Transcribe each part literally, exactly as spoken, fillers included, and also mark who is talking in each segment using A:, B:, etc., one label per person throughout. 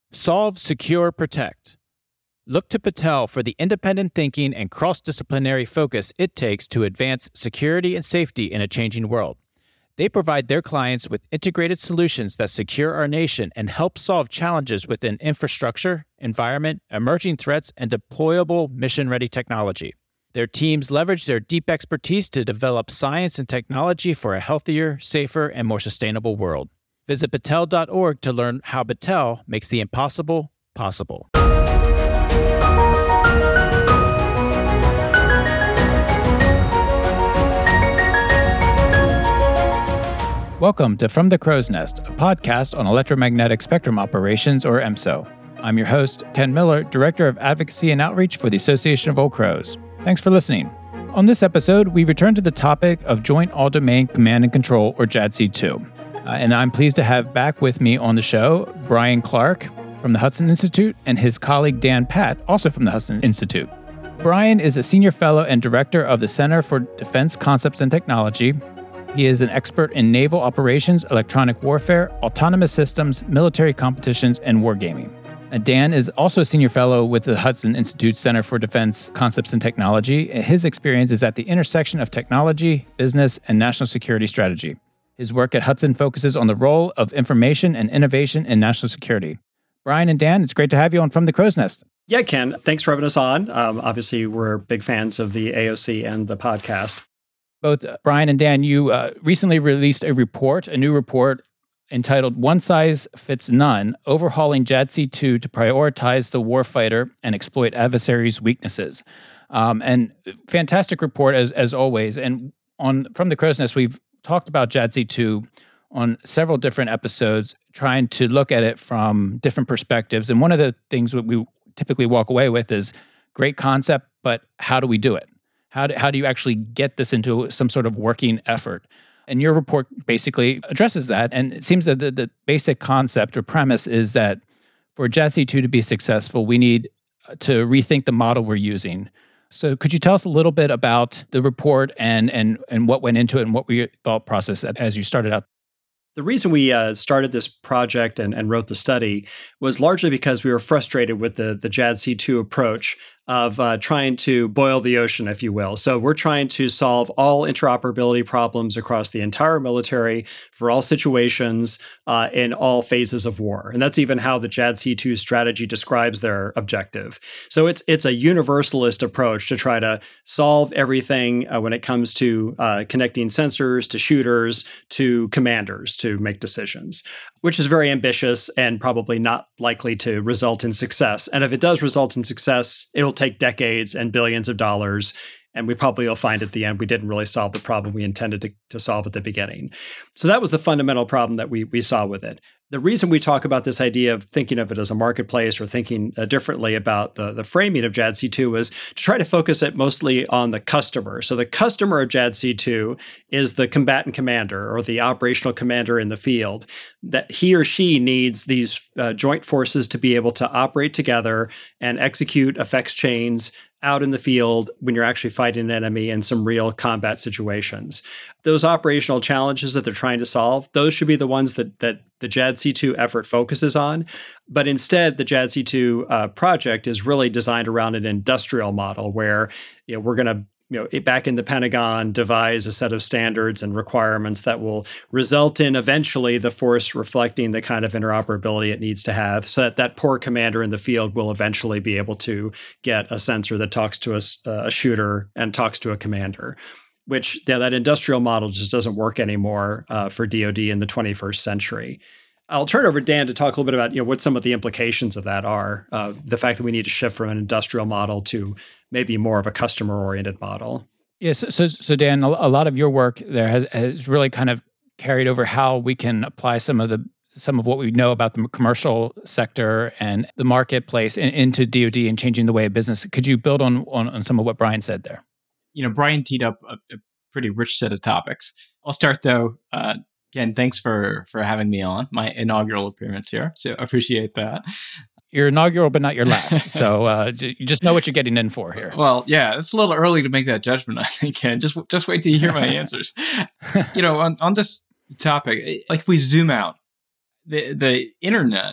A: Solve, secure, protect. Look to Patel for the independent thinking and cross-disciplinary focus it takes to advance security and safety in a changing world. They provide their clients with integrated solutions that secure our nation and help solve challenges within infrastructure, environment, emerging threats, and deployable mission-ready technology. Their teams leverage their deep expertise to develop science and technology for a healthier, safer, and more sustainable world. Visit Battelle dot org to learn how Battelle makes the impossible possible. Welcome to From the Crow's Nest, a podcast on electromagnetic spectrum operations, or EMSO. I'm your host, Ken Miller, Director of Advocacy and Outreach for the Association of Old Crows. Thanks for listening. On this episode, we return to the topic of Joint All-Domain Command and Control, or J A D C two. Uh, and I'm pleased to have back with me on the show Brian Clark from the Hudson Institute and his colleague Dan Patt, also from the Hudson Institute. Brian is a senior fellow and director of the Center for Defense Concepts and Technology. He is an expert in naval operations, electronic warfare, autonomous systems, military competitions, and wargaming. And Dan is also a senior fellow with the Hudson Institute Center for Defense Concepts and Technology. His experience is at the intersection of technology, business, and national security strategy. His work at Hudson focuses on the role of information and innovation in national security. Brian and Dan, it's great to have you on From the Crow's Nest.
B: Yeah, Ken, thanks for having us on. Um, obviously, we're big fans of the A O C and the podcast.
A: Both uh, Brian and Dan, you uh, recently released a report, a new report entitled One Size Fits None, Overhauling J A D C two to Prioritize the Warfighter and Exploit Adversaries' Weaknesses. Um, and fantastic report as as always. And on From the Crow's Nest, we've talked about J A D C two on several different episodes, trying to look at it from different perspectives. And one of the things that we typically walk away with is great concept, but how do we do it? How do, how do you actually get this into some sort of working effort? And your report basically addresses that. And it seems that the, the basic concept or premise is that for J A D C two to be successful, we need to rethink the model we're using. So could you tell us a little bit about the report and and and what went into it and what was your thought process as you started out?
B: The reason we uh, started this project and, and wrote the study was largely because we were frustrated with the, the J A D C two approach of uh, trying to boil the ocean, if you will. So we're trying to solve all interoperability problems across the entire military for all situations uh, in all phases of war. And that's even how the J A D C two strategy describes their objective. So it's it's a universalist approach to try to solve everything uh, when it comes to uh, connecting sensors to shooters to commanders to make decisions, which is very ambitious and probably not likely to result in success. And if it does result in success, it'll take decades and billions of dollars. And we probably will find at the end we didn't really solve the problem we intended to, to solve at the beginning. So that was the fundamental problem that we we saw with it. The reason we talk about this idea of thinking of it as a marketplace or thinking uh, differently about the, the framing of J A D C two was to try to focus it mostly on the customer. So the customer of J A D C two is the combatant commander or the operational commander in the field, that he or she needs these uh, joint forces to be able to operate together and execute effects chains out in the field when you're actually fighting an enemy in some real combat situations. Those operational challenges that they're trying to solve, those should be the ones that that the J A D C two effort focuses on. But instead, the J A D C two uh, project is really designed around an industrial model where you know, we're going to you know, back in the Pentagon, devise a set of standards and requirements that will result in eventually the force reflecting the kind of interoperability it needs to have, so that that poor commander in the field will eventually be able to get a sensor that talks to a, a shooter and talks to a commander, which yeah, that industrial model just doesn't work anymore uh, for D O D in the twenty-first century. I'll turn it over to Dan to talk a little bit about you know what some of the implications of that are. Uh, the fact that we need to shift from an industrial model to maybe more of a customer-oriented model.
A: Yes, so, so so Dan, a lot of your work there has, has really kind of carried over how we can apply some of the some of what we know about the commercial sector and the marketplace in, into D O D and changing the way of business. Could you build on on, on some of what Brian said there?
C: You know, Brian teed up a, a pretty rich set of topics. I'll start though. Uh, Again, thanks for for having me on, my inaugural appearance here. So I appreciate that.
A: Your inaugural, but not your last. So uh, you just know what you're getting in for here.
C: Well, yeah, it's a little early to make that judgment, I think. And just just wait till you hear my answers. You know, on, on this topic, like if we zoom out, the the internet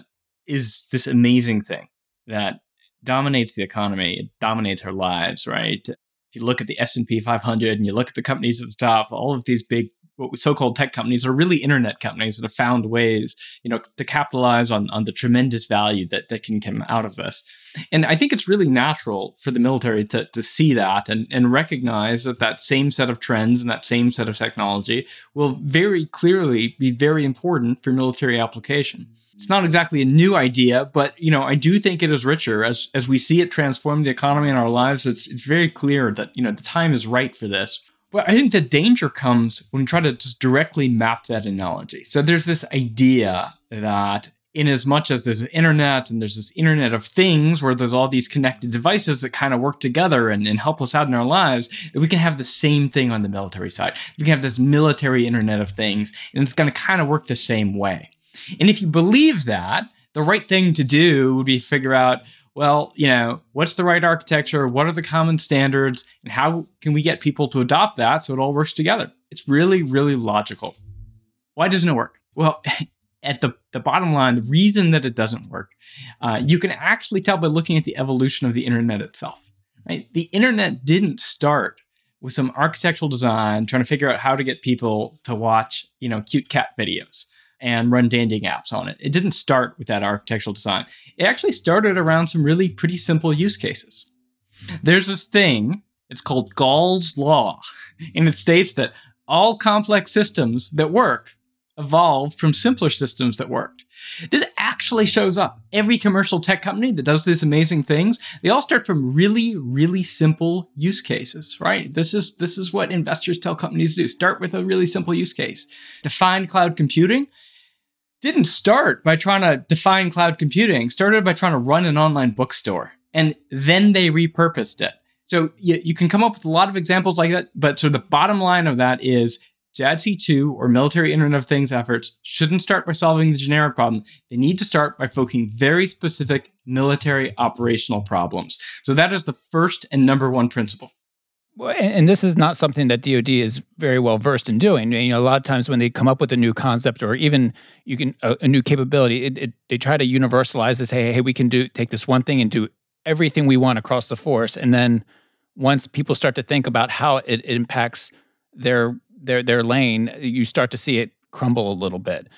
C: is this amazing thing that dominates the economy, it dominates our lives, right? If you look at the S and P five hundred and you look at the companies at the top, all of these big so-called tech companies are really internet companies that have found ways, you know, to capitalize on, on the tremendous value that, that can come out of this. And I think it's really natural for the military to, to see that and, and recognize that that same set of trends and that same set of technology will very clearly be very important for military application. It's not exactly a new idea, but, you know, I do think it is richer as, as we see it transform the economy and our lives. It's, it's very clear that, you know, the time is right for this. But I think the danger comes when we try to just directly map that analogy. So there's this idea that in as much as there's an internet and there's this internet of things where there's all these connected devices that kind of work together and, and help us out in our lives, that we can have the same thing on the military side. We can have this military internet of things, and it's going to kind of work the same way. And if you believe that, the right thing to do would be figure out, well, you know, what's the right architecture? What are the common standards? And how can we get people to adopt that so it all works together? It's really, really logical. Why doesn't it work? Well, at the, the bottom line, the reason that it doesn't work, uh, you can actually tell by looking at the evolution of the internet itself. Right? The internet didn't start with some architectural design trying to figure out how to get people to watch, you know, cute cat videos and run dating apps on it. It didn't start with that architectural design. It actually started around some really pretty simple use cases. There's this thing, it's called Gall's Law, and it states that all complex systems that work evolved from simpler systems that worked. This actually shows up. Every commercial tech company that does these amazing things, they all start from really, really simple use cases, right? This is, this is what investors tell companies to do. Start with a really simple use case. Define cloud computing. Didn't start by trying to define cloud computing, started by trying to run an online bookstore. And then they repurposed it. So you, you can come up with a lot of examples like that. But so the bottom line of that is J A D C two or military Internet of Things efforts shouldn't start by solving the generic problem. They need to start by focusing very specific military operational problems. So that is the first and number one principle.
A: Well, and this is not something that D O D is very well versed in doing. You know, a lot of times when they come up with a new concept or even you can a, a new capability, it, it, they try to universalize this. Hey, hey, we can do take this one thing and do everything we want across the force. And then once people start to think about how it, it impacts their their their lane, you start to see it crumble a little bit.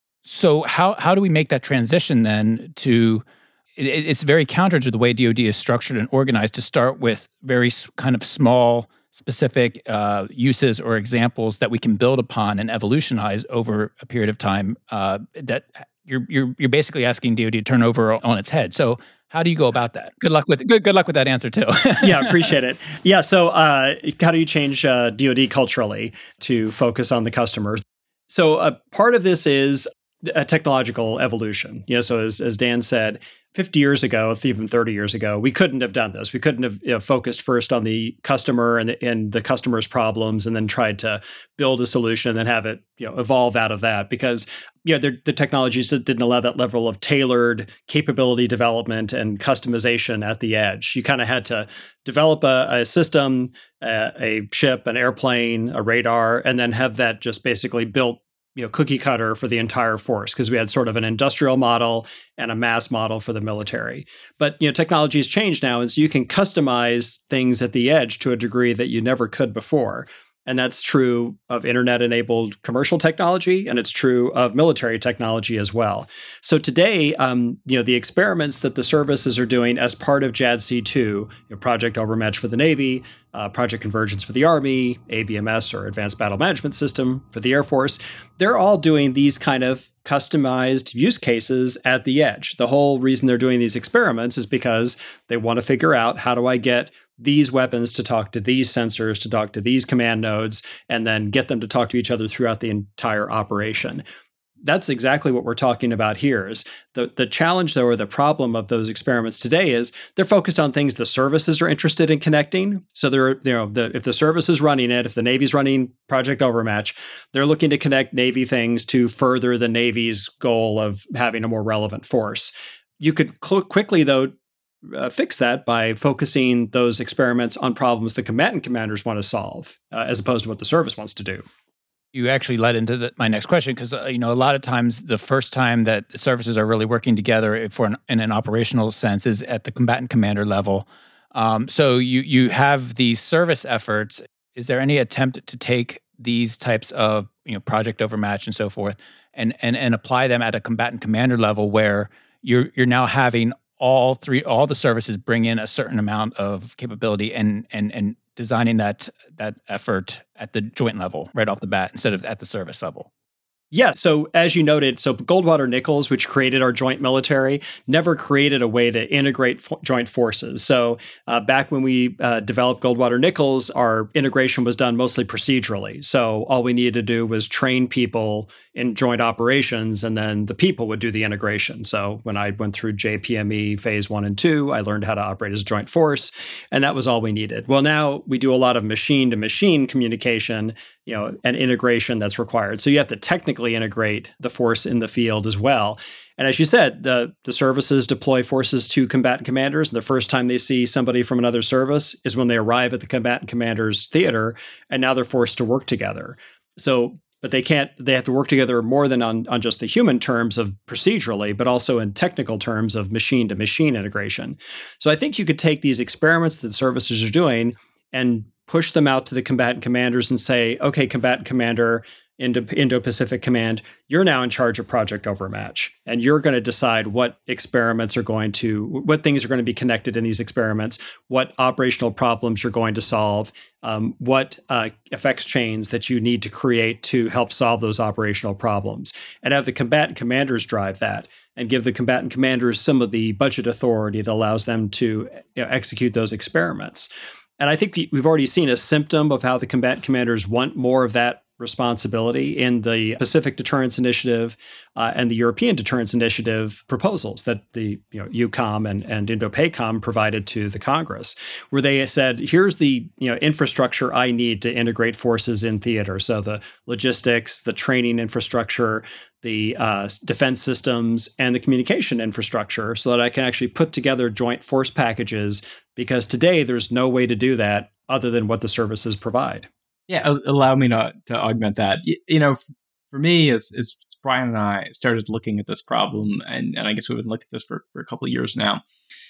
A: So how how do we make that transition then to? It's very counter to the way D O D is structured and organized to start with very kind of small, specific uh, uses or examples that we can build upon and evolutionize over a period of time. Uh, that you're you're you're basically asking D O D to turn over on its head. So how do you go about that? Good luck with good good luck with that answer too.
B: Yeah, appreciate it. Yeah, so uh, how do you change uh, D O D culturally to focus on the customers? So uh, part of this is a technological evolution. You know, so as as Dan said, fifty years ago, even thirty years ago, we couldn't have done this. We couldn't have, you know, focused first on the customer and the, and the customer's problems, and then tried to build a solution and then have it, you know, evolve out of that. Because, you know, the technologies that didn't allow that level of tailored capability development and customization at the edge. You kind of had to develop a, a system, a, a ship, an airplane, a radar, and then have that just basically built, you know, cookie cutter for the entire force, because we had sort of an industrial model and a mass model for the military. But, you know, technology has changed now, and so you can customize things at the edge to a degree that you never could before. And that's true of internet-enabled commercial technology, and it's true of military technology as well. So today, um, you know, the experiments that the services are doing as part of J A D C two, you know, Project Overmatch for the Navy, uh, Project Convergence for the Army, A B M S or Advanced Battle Management System for the Air Force, they're all doing these kind of customized use cases at the edge. The whole reason they're doing these experiments is because they want to figure out, how do I get these weapons to talk to these sensors, to talk to these command nodes, and then get them to talk to each other throughout the entire operation. That's exactly what we're talking about here. Is the, the challenge, though, or the problem of those experiments today is they're focused on things the services are interested in connecting. So they're, you know, the, if the service is running it, if the Navy's running Project Overmatch, they're looking to connect Navy things to further the Navy's goal of having a more relevant force. You could cl- quickly, though, Uh, fix that by focusing those experiments on problems the combatant commanders want to solve, uh, as opposed to what the service wants to do.
A: You actually led into the, my next question because uh, you know a lot of times the first time that the services are really working together for an, in an operational sense is at the combatant commander level. Um, so you you have these service efforts. Is there any attempt to take these types of you know project overmatch and so forth and and and apply them at a combatant commander level where you're you're now having all three all the services bring in a certain amount of capability and and and designing that that effort at the joint level right off the bat instead of at the service level?
B: Yeah, so as you noted, so Goldwater Nichols, which created our joint military, never created a way to integrate fo- joint forces. So uh, back when we uh, developed Goldwater Nichols, our integration was done mostly procedurally. So all we needed to do was train people in joint operations, and then the people would do the integration. So when I went through J P M E phase one and two, I learned how to operate as a joint force, and that was all we needed. Well, now we do a lot of machine-to-machine communication, you know, and integration that's required. So you have to technically integrate the force in the field as well. And as you said, the, the services deploy forces to combatant commanders. And the first time they see somebody from another service is when they arrive at the combatant commander's theater, and now they're forced to work together. So, but they can't, they have to work together more than on, on just the human terms of procedurally, but also in technical terms of machine to machine integration. So I think you could take these experiments that services are doing and push them out to the combatant commanders and say, okay, combatant commander, Indo- Indo-Pacific Command, you're now in charge of Project Overmatch, and you're going to decide what experiments are going to, what things are going to be connected in these experiments, what operational problems you're going to solve, um, what uh, effects chains that you need to create to help solve those operational problems, and have the combatant commanders drive that, and give the combatant commanders some of the budget authority that allows them to you know, execute those experiments. And I think we've already seen a symptom of how the combatant commanders want more of that responsibility in the Pacific Deterrence Initiative uh, and the European Deterrence Initiative proposals that the you know EUCOM and, and INDOPACOM provided to the Congress, where they said, here's the you know infrastructure I need to integrate forces in theater. So the logistics, the training infrastructure, the uh, defense systems, and the communication infrastructure so that I can actually put together joint force packages, because today there's no way to do that other than what the services provide.
C: Yeah, allow me to, to augment that. You, you know, for me, as, as Brian and I started looking at this problem, and, and I guess we've been looking at this for, for a couple of years now,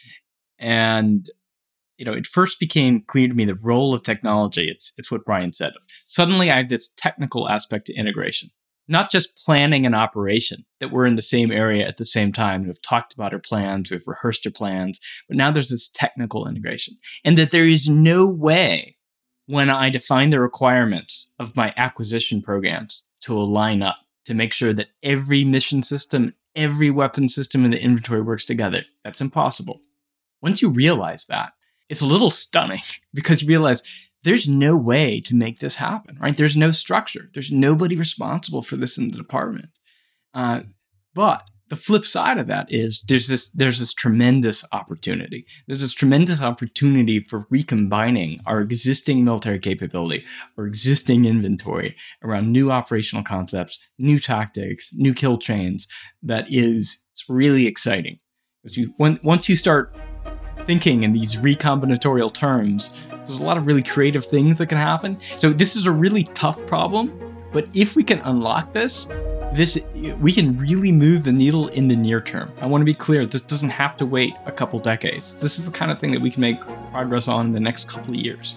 C: and you know, it first became clear to me the role of technology. It's it's what Brian said. Suddenly, I have this technical aspect to integration, not just planning an operation, that we're in the same area at the same time. We've talked about our plans, we've rehearsed our plans, but now there's this technical integration, and that there is no way when I define the requirements of my acquisition programs to align up to make sure that every mission system, every weapon system in the inventory works together. That's impossible. Once you realize that, it's a little stunning because you realize there's no way to make this happen, right? There's no structure. There's nobody responsible for this in the department. Uh, but the flip side of that is there's this there's this tremendous opportunity. There's this tremendous opportunity for recombining our existing military capability, our existing inventory around new operational concepts, new tactics, new kill chains. That is it's really exciting. Because you when, once you start thinking in these recombinatorial terms, there's a lot of really creative things that can happen. So this is a really tough problem, but if we can unlock this, This we can really move the needle in the near term. I want to be clear, this doesn't have to wait a couple decades. This is the kind of thing that we can make progress on in the next couple of years.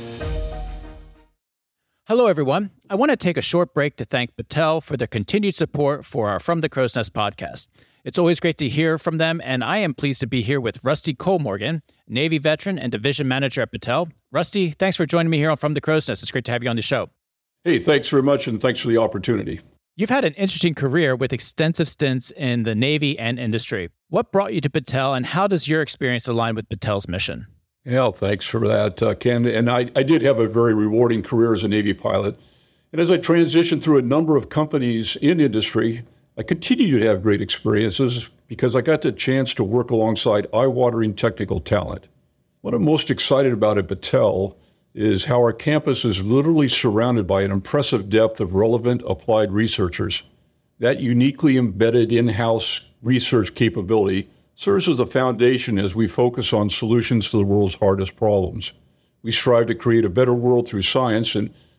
A: Hello, everyone. I want to take a short break to thank Battelle for their continued support for our From the Crow's Nest podcast. It's always great to hear from them, and I am pleased to be here with Rusty Kollmorgen, Navy veteran and division manager at Battelle. Rusty, thanks for joining me here on From the Crow's Nest. It's great to have you on the show.
D: Hey, thanks very much, and thanks for the opportunity.
A: You've had an interesting career with extensive stints in the Navy and industry. What brought you to Battelle, and how does your experience align with Battelle's mission?
D: Yeah, thanks for that, uh, Ken. And I, I did have a very rewarding career as a Navy pilot. And as I transitioned through a number of companies in industry, I continue to have great experiences because I got the chance to work alongside eye-watering technical talent. What I'm most excited about at Battelle is how our campus is literally surrounded by an impressive depth of relevant applied researchers. That uniquely embedded in-house research capability serves as a foundation as we focus on solutions to the world's hardest problems. We strive to create a better world through science, and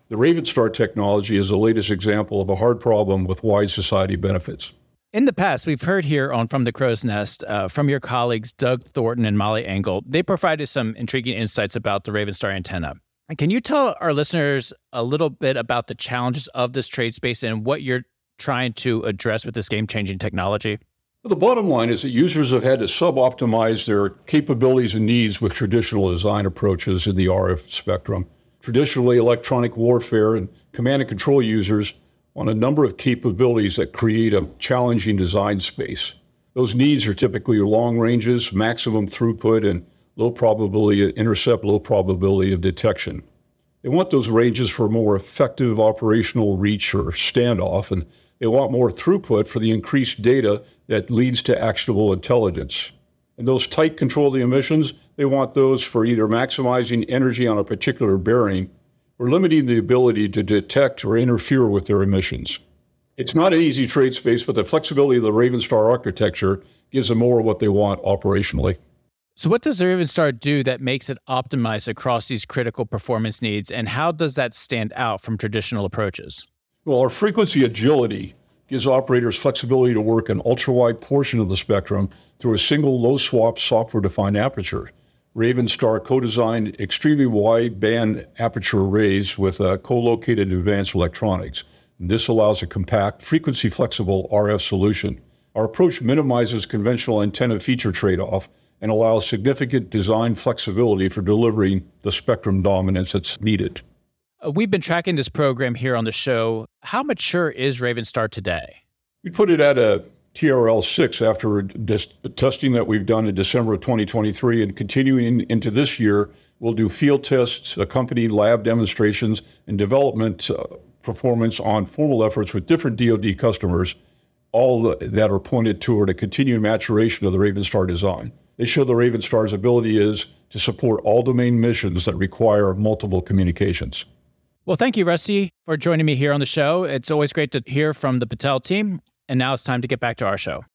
D: The Ravenstar technology is the latest example of a hard problem with wide society benefits.
A: In the past, we've heard here on From the Crow's Nest uh, from your colleagues Doug Thornton and Molly Engel. They provided some intriguing insights about the Ravenstar antenna. And can you tell our listeners a little bit about the challenges of this trade space and what you're trying to address with this game-changing technology?
D: Well, the bottom line is that users have had to sub-optimize their capabilities and needs with traditional design approaches in the R F spectrum. Traditionally, electronic warfare and command and control users want a number of capabilities that create a challenging design space. Those needs are typically long ranges, maximum throughput, and low probability of intercept, low probability of detection. They want those ranges for more effective operational reach or standoff, and they want more throughput for the increased data that leads to actionable intelligence. And those tight control of the emissions, they want those for either maximizing energy on a particular bearing or limiting the ability to detect or interfere with their emissions. It's not an easy trade space, but the flexibility of the Ravenstar architecture gives them more of what they want operationally.
A: So what does the Ravenstar do that makes it optimized across these critical performance needs, and how does that stand out from traditional approaches?
D: Well, our frequency agility gives operators flexibility to work an ultra-wide portion of the spectrum through a single low-swap software-defined aperture. Ravenstar co-designed extremely wide band aperture arrays with uh, co-located advanced electronics. And this allows a compact, frequency-flexible R F solution. Our approach minimizes conventional antenna feature trade-off and allows significant design flexibility for delivering the spectrum dominance that's needed.
A: Uh, we've been tracking this program here on the show. How mature is Ravenstar today?
D: We put it at a T R L six after dis- testing that we've done in December of twenty twenty-three, and continuing into this year, we'll do field tests, accompanied lab demonstrations, and development uh, performance on formal efforts with different D O D customers, all the, that are pointed toward a continued maturation of the Ravenstar design. They show the Ravenstar's ability is to support all domain missions that require multiple communications.
A: Well, thank you, Rusty, for joining me here on the show. It's always great to hear from the Patel team. And now it's time to get back to our show.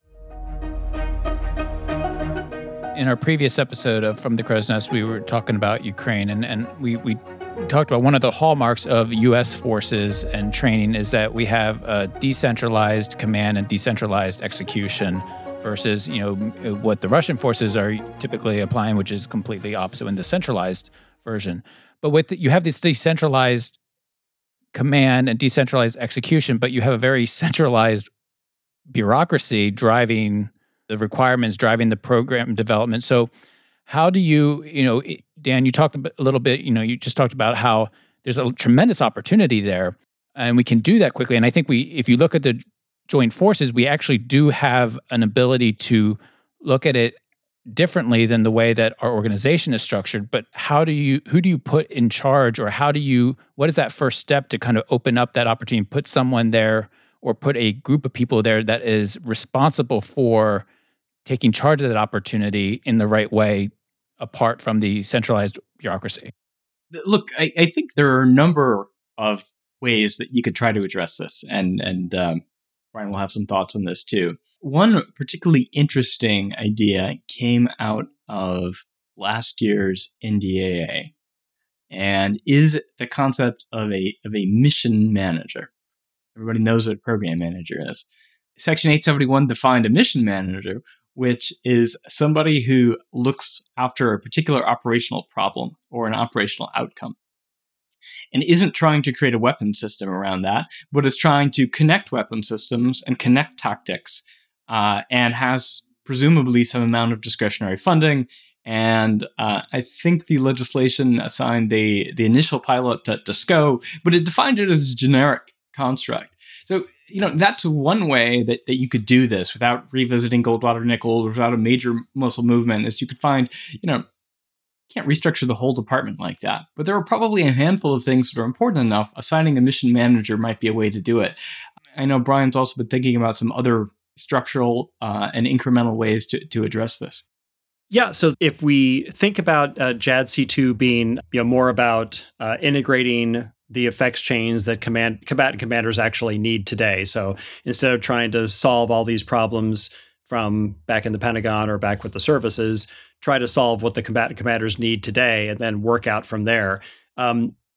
A: In our previous episode of From the Crow's Nest, we were talking about Ukraine, and, and we, we talked about one of the hallmarks of U S forces and training is that we have a decentralized command and decentralized execution versus, you know, what the Russian forces are typically applying, which is completely opposite in the centralized version. But with the, you have this decentralized command and decentralized execution, but you have a very centralized bureaucracy driving the requirements, driving the program development. So how do you, you know, Dan, you talked a little bit, you know, you just talked about how there's a tremendous opportunity there and we can do that quickly. And I think we, if you look at the joint forces, we actually do have an ability to look at it differently than the way that our organization is structured. But how do you, who do you put in charge, or how do you, what is that first step to kind of open up that opportunity, put someone there or put a group of people there that is responsible for taking charge of that opportunity in the right way, apart from the centralized bureaucracy?
C: Look, I, I think there are a number of ways that you could try to address this, and and um, Brian will have some thoughts on this too. One particularly interesting idea came out of last year's N D A A, and is the concept of a of a mission manager. Everybody knows what a program manager is. Section eight seventy-one defined a mission manager, which is somebody who looks after a particular operational problem or an operational outcome, and isn't trying to create a weapon system around that, but is trying to connect weapon systems and connect tactics, uh, and has presumably some amount of discretionary funding. And uh, I think the legislation assigned the, the initial pilot to, to SCO, but it defined it as a generic construct. So, you know, that's one way that, that you could do this without revisiting Goldwater Nichols, without a major muscle movement, is you could find, you know, can't restructure the whole department like that. But there are probably a handful of things that are important enough. Assigning a mission manager might be a way to do it. I know Brian's also been thinking about some other structural uh, and incremental ways to, to address this.
B: Yeah, so if we think about uh, J A D C two being, you know, more about uh, integrating the effects chains that command combatant commanders actually need today. So instead of trying to solve all these problems from back in the Pentagon or back with the services, try to solve what the combatant commanders need today and then work out from there. Um,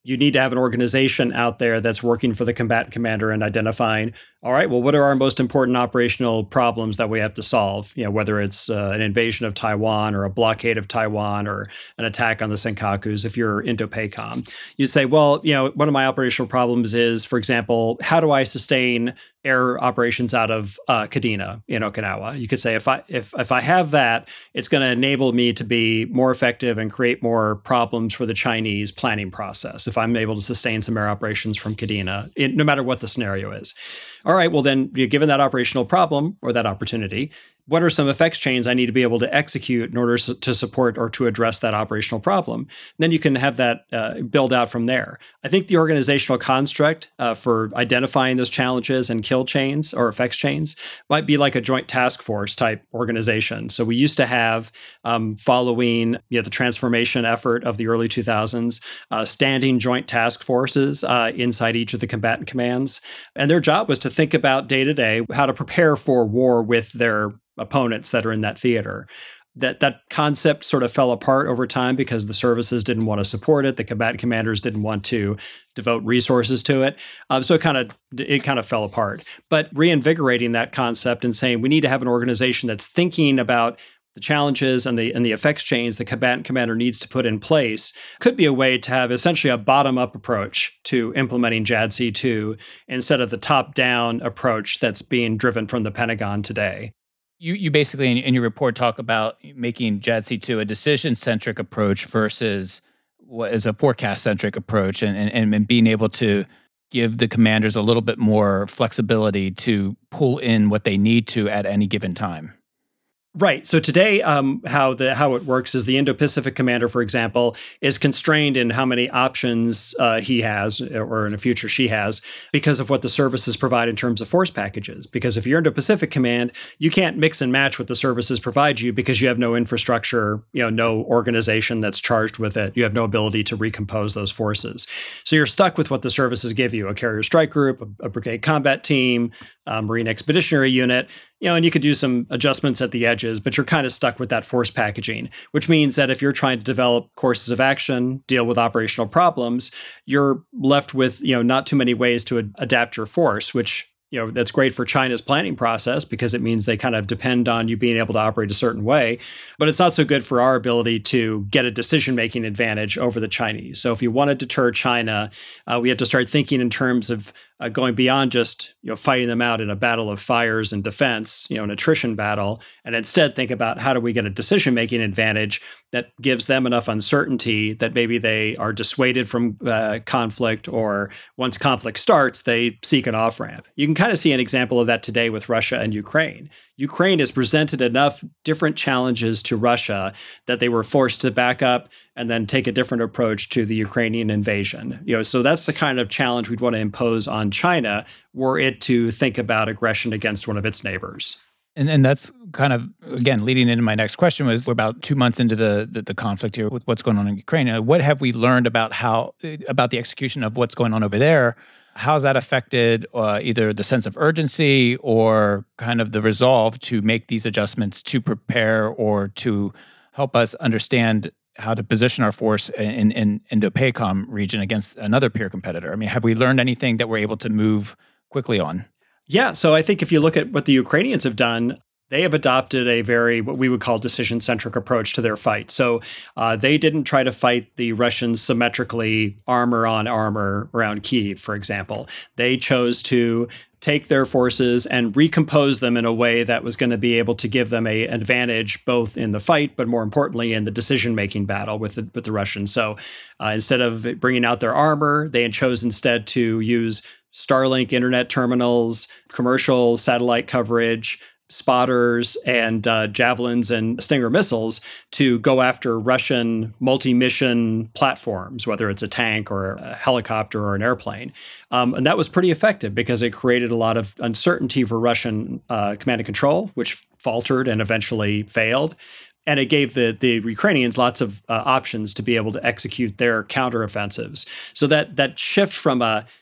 B: you need to have an organization out there that's working for the combatant commander and identifying, all right, well, what are our most important operational problems that we have to solve? You know, whether it's uh, an invasion of Taiwan or a blockade of Taiwan or an attack on the Senkakus, if you're Indo-PACOM. You say, well, you know, one of my operational problems is, for example, how do I sustain air operations out of uh, Kadena in Okinawa? You could say, if I if if I have that, it's going to enable me to be more effective and create more problems for the Chinese planning process if I'm able to sustain some air operations from Kadena, in, no matter what the scenario is. All right, well then, given that operational problem or that opportunity, what are some effects chains I need to be able to execute in order to support or to address that operational problem? And then you can have that uh, build out from there. I think the organizational construct uh, for identifying those challenges and kill chains or effects chains might be like a joint task force type organization. So we used to have, um, following you know, the transformation effort of the early two thousands, uh, standing joint task forces uh, inside each of the combatant commands. And their job was to think about day to day how to prepare for war with their opponents that are in that theater. That that concept sort of fell apart over time because the services didn't want to support it. The combatant commanders didn't want to devote resources to it. Um, so it kind of it kind of fell apart. But reinvigorating that concept and saying we need to have an organization that's thinking about the challenges and the and the effects chains the combatant commander needs to put in place could be a way to have essentially a bottom-up approach to implementing J A D C two instead of the top-down approach that's being driven from the Pentagon today.
A: You you basically in, in your report talk about making J A D C two a decision-centric approach versus what is a forecast-centric approach, and, and and being able to give the commanders a little bit more flexibility to pull in what they need to at any given time.
B: Right. So today, um, how the how it works is the Indo-Pacific commander, for example, is constrained in how many options uh, he has, or in the future she has, because of what the services provide in terms of force packages. Because if you're Indo-Pacific Command, you can't mix and match what the services provide you because you have no infrastructure, you know, no organization that's charged with it. You have no ability to recompose those forces. So you're stuck with what the services give you: a carrier strike group, a, a brigade combat team, a Marine Expeditionary Unit. You know, and you could do some adjustments at the edges, but you're kind of stuck with that force packaging, which means that if you're trying to develop courses of action, deal with operational problems, you're left with, you know, not too many ways to ad- adapt your force, which, you know, that's great for China's planning process because it means they kind of depend on you being able to operate a certain way. But it's not so good for our ability to get a decision-making advantage over the Chinese. So if you want to deter China, uh, we have to start thinking in terms of Uh, going beyond just you know fighting them out in a battle of fires and defense, you know, an attrition battle, and instead think about how do we get a decision-making advantage that gives them enough uncertainty that maybe they are dissuaded from uh, conflict, or once conflict starts, they seek an off-ramp. You can kind of see an example of that today with Russia and Ukraine. Ukraine has presented enough different challenges to Russia that they were forced to back up and then take a different approach to the Ukrainian invasion. You know, so that's the kind of challenge we'd want to impose on China were it to think about aggression against one of its neighbors.
A: And and that's kind of, again, leading into my next question was, we're about two months into the, the the conflict here with what's going on in Ukraine. What have we learned about how about the execution of what's going on over there? How's that affected uh, either the sense of urgency or kind of the resolve to make these adjustments to prepare or to help us understand how to position our force in, in Indo-PACOM region against another peer competitor? I mean, have we learned anything that we're able to move quickly on?
B: Yeah, so I think if you look at what the Ukrainians have done, they have adopted a very, what we would call decision-centric approach to their fight. So uh, they didn't try to fight the Russians symmetrically, armor on armor around Kyiv, for example. They chose to take their forces and recompose them in a way that was going to be able to give them a advantage both in the fight, but more importantly in the decision-making battle with the, with the Russians. So uh, instead of bringing out their armor, they chose instead to use Starlink internet terminals, commercial satellite coverage, spotters, and uh, javelins and Stinger missiles to go after Russian multi-mission platforms, whether it's a tank or a helicopter or an airplane. Um, and that was pretty effective because it created a lot of uncertainty for Russian uh, command and control, which faltered and eventually failed. And it gave the, the Ukrainians lots of uh, options to be able to execute their counteroffensives. So that that shift from a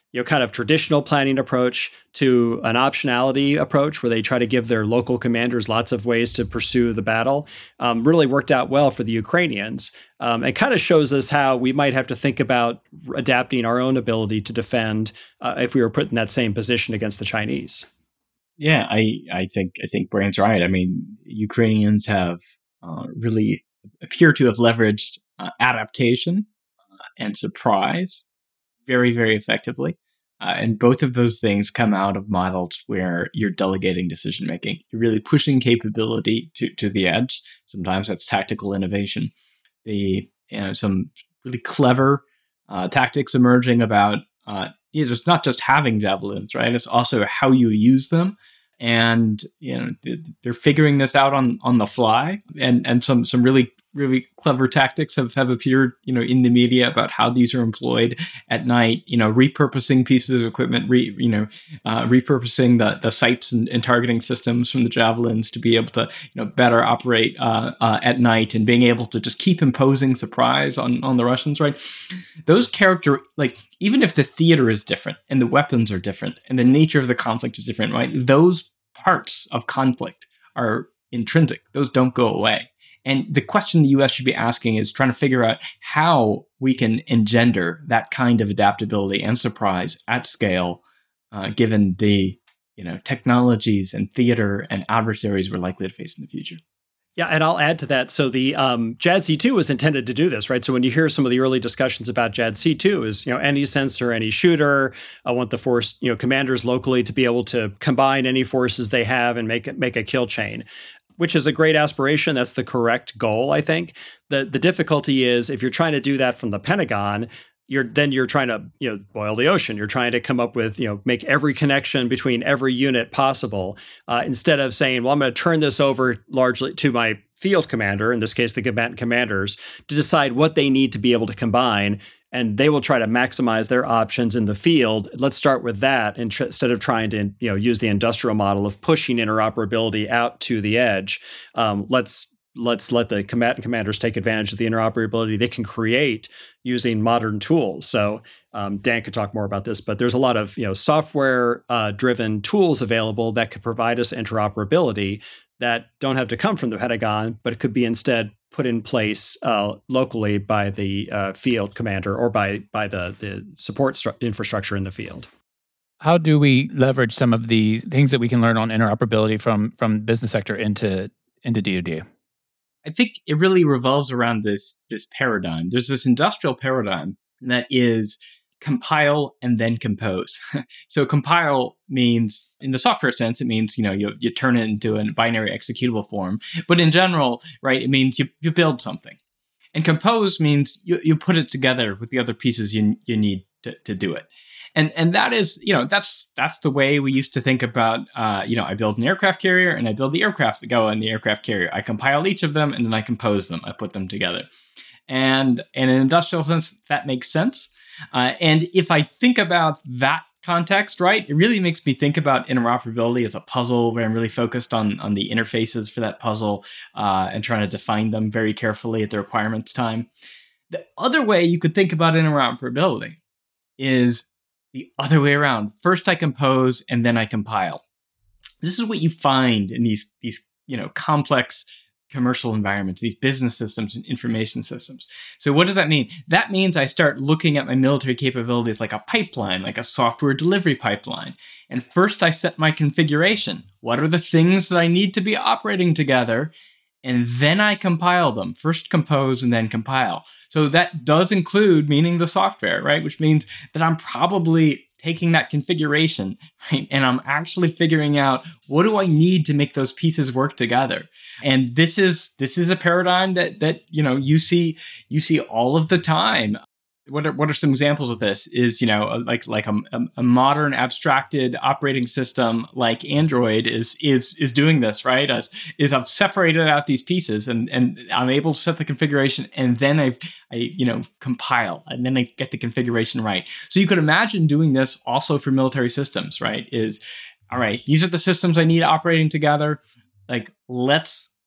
B: you know, kind of traditional planning approach to an optionality approach where they try to give their local commanders lots of ways to pursue the battle, um, really worked out well for the Ukrainians. Um, and kind of shows us how we might have to think about adapting our own ability to defend uh, if we were put in that same position against the Chinese.
C: Yeah, I, I think I think Brian's right. I mean, Ukrainians have uh, really appear to have leveraged uh, adaptation uh, and surprise very, very effectively. Uh, and both of those things come out of models where you're delegating decision making. You're really pushing capability to, to the edge. Sometimes that's tactical innovation. The you know some really clever uh, tactics emerging about uh, you know, it's not just having javelins, right? It's also how you use them. And you know they're figuring this out on, on the fly, and and some some really really clever tactics have, have appeared, you know, in the media about how these are employed at night. You know, repurposing pieces of equipment, re, you know, uh, repurposing the the sights and, and targeting systems from the javelins to be able to, you know, better operate uh, uh, at night, and being able to just keep imposing surprise on on the Russians. Right, those character like even if the theater is different and the weapons are different and the nature of the conflict is different, right? Those parts of conflict are intrinsic; those don't go away. And the question the U S should be asking is trying to figure out how we can engender that kind of adaptability and surprise at scale, uh, given the you know technologies and theater and adversaries we're likely to face in the future.
B: Yeah, and I'll add to that. So the um, J A D C two was intended to do this, right? So when you hear some of the early discussions about J A D C two, is you know any sensor, any shooter, I want the force, you know, commanders locally to be able to combine any forces they have and make it make a kill chain, which is a great aspiration. That's the correct goal, I think. The the difficulty is if you're trying to do that from the Pentagon, you're then you're trying to, you know, boil the ocean. You're trying to come up with, you know, make every connection between every unit possible, uh, instead of saying, well, I'm going to turn this over largely to my field commander, in this case, the combatant commanders, to decide what they need to be able to combine. And they will try to maximize their options in the field. Let's start with that tr- instead of trying to, you know, use the industrial model of pushing interoperability out to the edge. Um, let's let's let the combatant commanders take advantage of the interoperability they can create using modern tools. So um, Dan could talk more about this, but there's a lot of you know software uh, driven tools available that could provide us interoperability that don't have to come from the Pentagon, but it could be instead put in place uh, locally by the uh, field commander or by by the the support stru- infrastructure in the field.
A: How do we leverage some of the things that we can learn on interoperability from from business sector into into D O D?
C: I think it really revolves around this this paradigm. There's this industrial paradigm that is compile and then compose. So compile means, in the software sense, it means, you know, you, you turn it into a binary executable form. But in general, right, it means you, you build something. And compose means you, you put it together with the other pieces you you need to, to do it. And and that is, you know, that's that's the way we used to think about, uh, you know, I build an aircraft carrier and I build the aircraft that go in the aircraft carrier. I compile each of them and then I compose them. I put them together. And in an industrial sense, that makes sense. Uh, and if I think about that context, right, it really makes me think about interoperability as a puzzle where I'm really focused on, on the interfaces for that puzzle uh, and trying to define them very carefully at the requirements time. The other way you could think about interoperability is the other way around. First I compose and then I compile. This is what you find in these, these you know, complex commercial environments, these business systems and information systems. So what does that mean? That means I start looking at my military capabilities like a pipeline, like a software delivery pipeline. And first I set my configuration. What are the things that I need to be operating together? And then I compile them. First compose and then compile. So that does include meaning the software, right? Which means that I'm probably taking that configuration, right? And I'm actually figuring out what do I need to make those pieces work together. And this is this is a paradigm that that you know you see you see all of the time. What are what are some examples of this? Is you know like like a, a modern abstracted operating system like Android is is is doing this, right? As is I've separated out these pieces and and I'm able to set the configuration and then I I you know compile and then I get the configuration right. So you could imagine doing this also for military systems, right? Is all right. These are the systems I need operating together. Like let's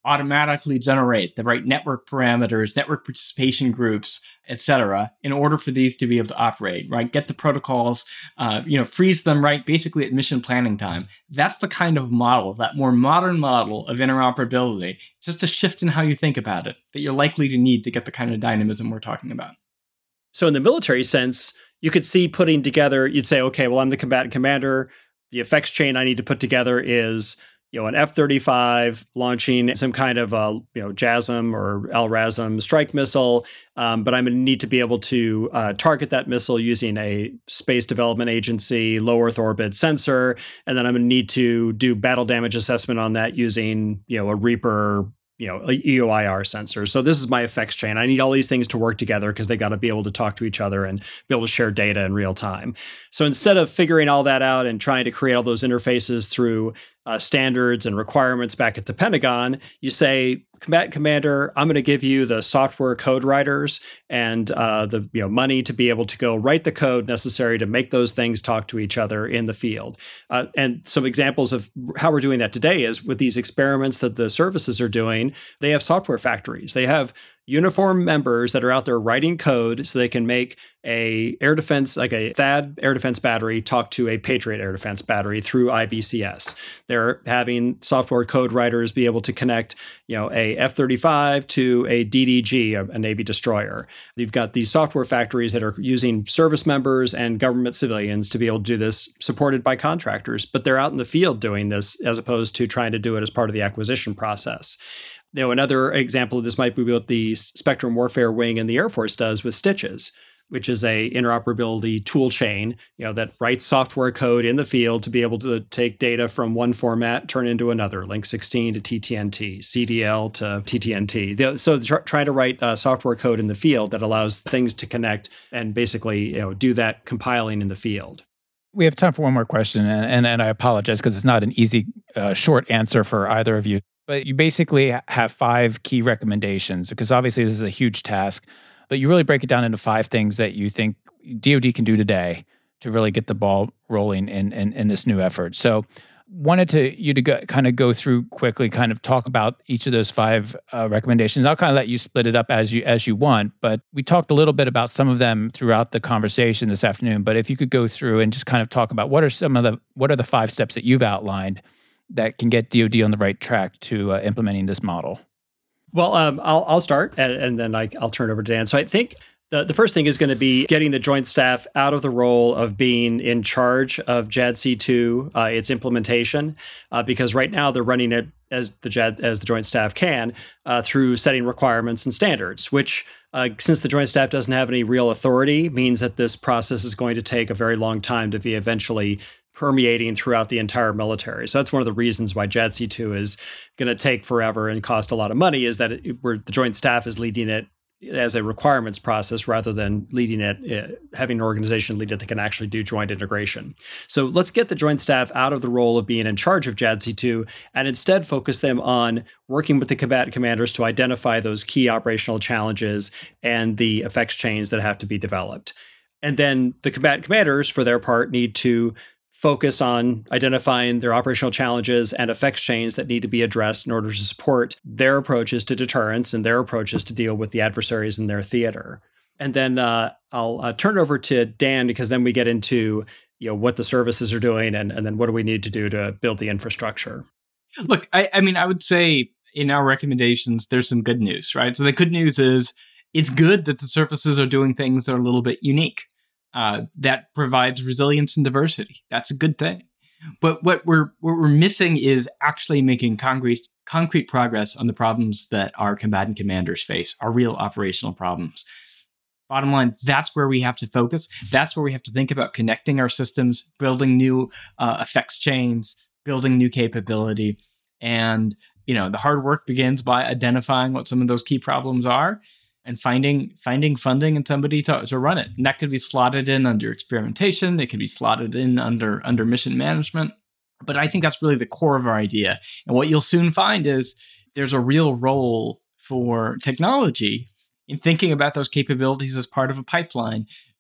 C: automatically generate the right network parameters, network participation groups, et cetera, in order for these to be able to operate, right? Get the protocols, uh, you know, freeze them, right? Basically at mission planning time. That's the kind of model, that more modern model of interoperability. It's just a shift in how you think about it that you're likely to need to get the kind of dynamism we're talking about.
B: So in the military sense, you could see putting together, you'd say, okay, well, I'm the combatant commander. The effects chain I need to put together is, you know, an F thirty-five launching some kind of a, you know, JASSM or L RASM strike missile, um, but I'm going to need to be able to uh, target that missile using a Space Development Agency low Earth orbit sensor, and then I'm going to need to do battle damage assessment on that using, you know, a Reaper, you know, E O I R sensor. So this is my effects chain. I need all these things to work together because they got to be able to talk to each other and be able to share data in real time. So instead of figuring all that out and trying to create all those interfaces through uh, standards and requirements back at the Pentagon, you say, Combatant Commander, I'm going to give you the software code writers and uh, the you know money to be able to go write the code necessary to make those things talk to each other in the field. Uh, and some examples of how we're doing that today is with these experiments that the services are doing. They have software factories. They have uniform members that are out there writing code so they can make a air defense, like a THAAD air defense battery, talk to a Patriot air defense battery through I B C S. They're having software code writers be able to connect, you know, a F thirty-five to a D D G, a, a Navy destroyer. You've got these software factories that are using service members and government civilians to be able to do this, supported by contractors, but they're out in the field doing this as opposed to trying to do it as part of the acquisition process. You know, another example of this might be what the Spectrum Warfare Wing in the Air Force does with Stitches, which is a interoperability tool chain, you know, that writes software code in the field to be able to take data from one format, turn into another, Link sixteen to T T N T, C D L to T T N T. So try, try to write uh, software code in the field that allows things to connect and basically, you know, do that compiling in the field.
A: We have time for one more question, and, and, and I apologize because it's not an easy, uh, short answer for either of you. But you basically have five key recommendations because obviously this is a huge task, but you really break it down into five things that you think D O D can do today to really get the ball rolling in, in, in this new effort. So wanted to you to go, kind of go through quickly, kind of talk about each of those five uh, recommendations. I'll kind of let you split it up as you as you want, but we talked a little bit about some of them throughout the conversation this afternoon. But if you could go through and just kind of talk about what are some of the what are the five steps that you've outlined that can get D O D on the right track to uh, implementing this model?
B: Well, um, I'll I'll start, and, and then I, I'll turn it over to Dan. So I think the, the first thing is going to be getting the Joint Staff out of the role of being in charge of J A D C two, uh, its implementation, uh, because right now they're running it as the J A D, as the Joint Staff can uh, through setting requirements and standards, which uh, since the Joint Staff doesn't have any real authority, means that this process is going to take a very long time to be eventually permeating throughout the entire military. So that's one of the reasons why J A D C two is going to take forever and cost a lot of money, is that it, where the Joint Staff is leading it as a requirements process rather than leading it, uh, having an organization lead it that can actually do joint integration. So let's get the Joint Staff out of the role of being in charge of J A D C two and instead focus them on working with the combatant commanders to identify those key operational challenges and the effects chains that have to be developed. And then the combatant commanders, for their part, need to focus on identifying their operational challenges and effects chains that need to be addressed in order to support their approaches to deterrence and their approaches to deal with the adversaries in their theater. And then uh, I'll uh, turn it over to Dan, because then we get into, you know, what the services are doing and, and then what do we need to do to build the infrastructure.
C: Look, I, I mean, I would say in our recommendations, there's some good news, right? So the good news is it's good that the services are doing things that are a little bit unique. Uh, that provides resilience and diversity. That's a good thing. But what we're what we're missing is actually making concrete concrete progress on the problems that our combatant commanders face, our real operational problems. Bottom line, that's where we have to focus. That's where we have to think about connecting our systems, building new uh, effects chains, building new capability. And, you know, the hard work begins by identifying what some of those key problems are and finding finding funding and somebody to, to run it. And that could be slotted in under experimentation. It could be slotted in under, under mission management. But I think that's really the core of our idea. And what you'll soon find is there's a real role for technology in thinking about those capabilities as part of a pipeline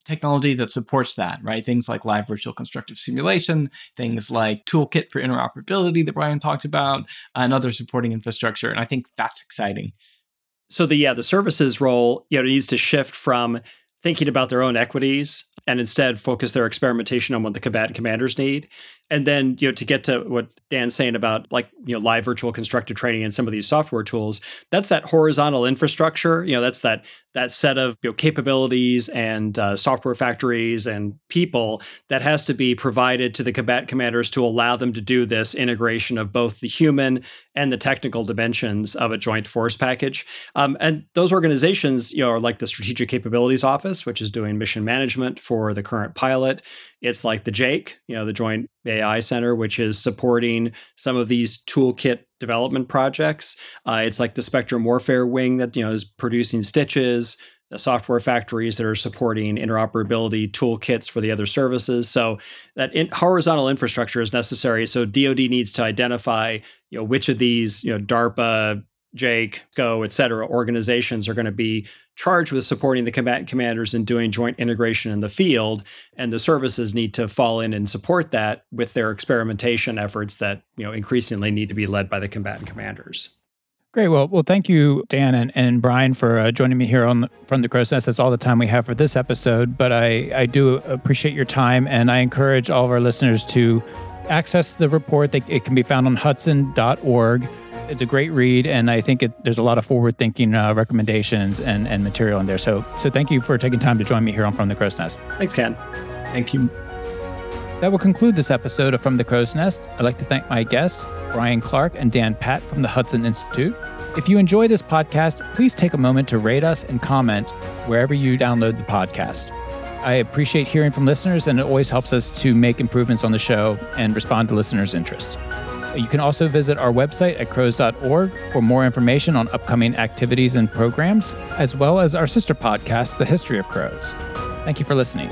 C: technology that supports that, right? Things like live virtual constructive simulation, things like Toolkit for interoperability that Brian talked about, and other supporting infrastructure. And I think that's exciting.
B: So the yeah, the services role, you know, needs to shift from thinking about their own equities and instead focus their experimentation on what the combatant commanders need. And then, you know, to get to what Dan's saying about like, you know, live virtual constructive training and some of these software tools, that's that horizontal infrastructure. You know, that's that that set of you know, capabilities and uh, software factories and people that has to be provided to the combatant commanders to allow them to do this integration of both the human and the technical dimensions of a joint force package. Um, and those organizations, you know, are like the Strategic Capabilities Office, which is doing mission management for the current pilot. It's like the JAIC, you know, the Joint A I Center, which is supporting some of these toolkit development projects. Uh, it's like the Spectrum Warfare Wing that, you know, is producing stitches, the software factories that are supporting interoperability toolkits for the other services. So that in, horizontal infrastructure is necessary. So D O D needs to identify, you know, which of these, you know, DARPA, JAIC, SCO, et cetera, organizations are going to be charged with supporting the combatant commanders and doing joint integration in the field. And the services need to fall in and support that with their experimentation efforts that, you know, increasingly need to be led by the combatant commanders.
A: Great. Well, well, thank you, Dan and, and Brian, for uh, joining me here on the, From the Crow's Nest. That's all the time we have for this episode, but I, I do appreciate your time, and I encourage all of our listeners to access the report. They, it can be found on hudson dot org. It's a great read, and I think it, there's a lot of forward-thinking uh, recommendations and, and material in there. So, so thank you for taking time to join me here on From the Crow's Nest.
B: Thanks, Ken.
C: Thank you.
A: That will conclude this episode of From the Crow's Nest. I'd like to thank my guests, Brian Clark and Dan Patt from the Hudson Institute. If you enjoy this podcast, please take a moment to rate us and comment wherever you download the podcast. I appreciate hearing from listeners, and it always helps us to make improvements on the show and respond to listeners' interests. You can also visit our website at crows dot org for more information on upcoming activities and programs, as well as our sister podcast, The History of Crows. Thank you for listening.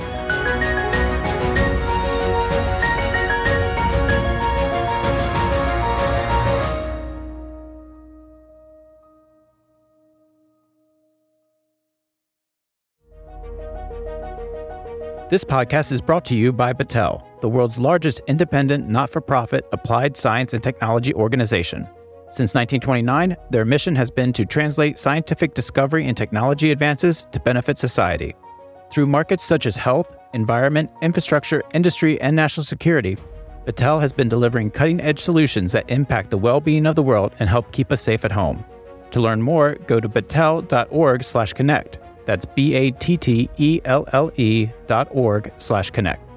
A: This podcast is brought to you by Battelle, the world's largest independent, not-for-profit applied science and technology organization. Since nineteen twenty-nine, their mission has been to translate scientific discovery and technology advances to benefit society. Through markets such as health, environment, infrastructure, industry, and national security, Battelle has been delivering cutting-edge solutions that impact the well-being of the world and help keep us safe at home. To learn more, go to battelle dot org slash connect. That's B A T T E L L E dot org slash connect.